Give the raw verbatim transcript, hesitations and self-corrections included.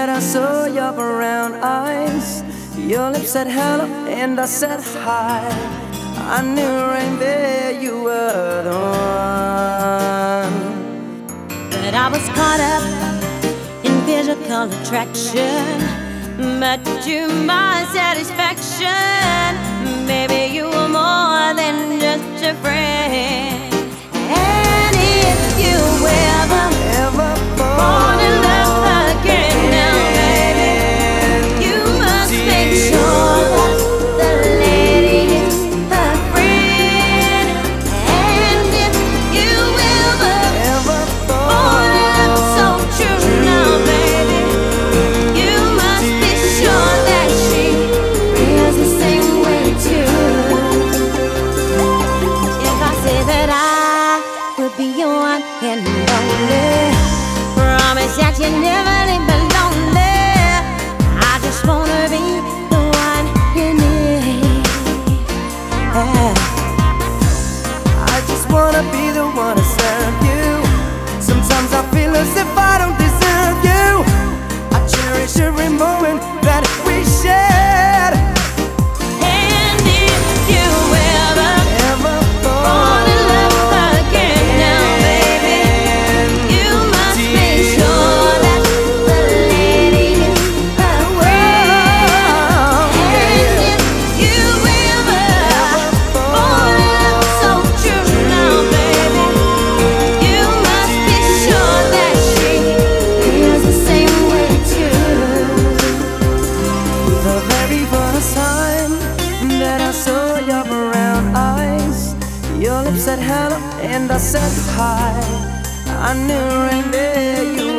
that I saw your brown eyes. Your lips said hello and I said hi. I knew right there you were the one. But I was caught up in physical attraction, but to my satisfaction, baby, you were more than just a friend. And if you ever, Ever fall in love again now, baby, you must make sure that the lady is a friend. And if you ever ever fall in love so true now, baby, you must be sure that she feels the same way too. If I say that I would be your one and only, promise that you never leave me lonely. I just wanna be the one you need. Yeah. I just wanna be the one to serve you. Sometimes I feel as if I don't deserve you. I cherish every moment that we shared. And if you ever Ever fall in love again now, baby, you must make sure that the lady is a friend. And if you ever fall in love so true now, baby, you must be sure that she feels the same way too. The very first time that I saw your brown eyes, your lips said hello and I said hi. I knew right there you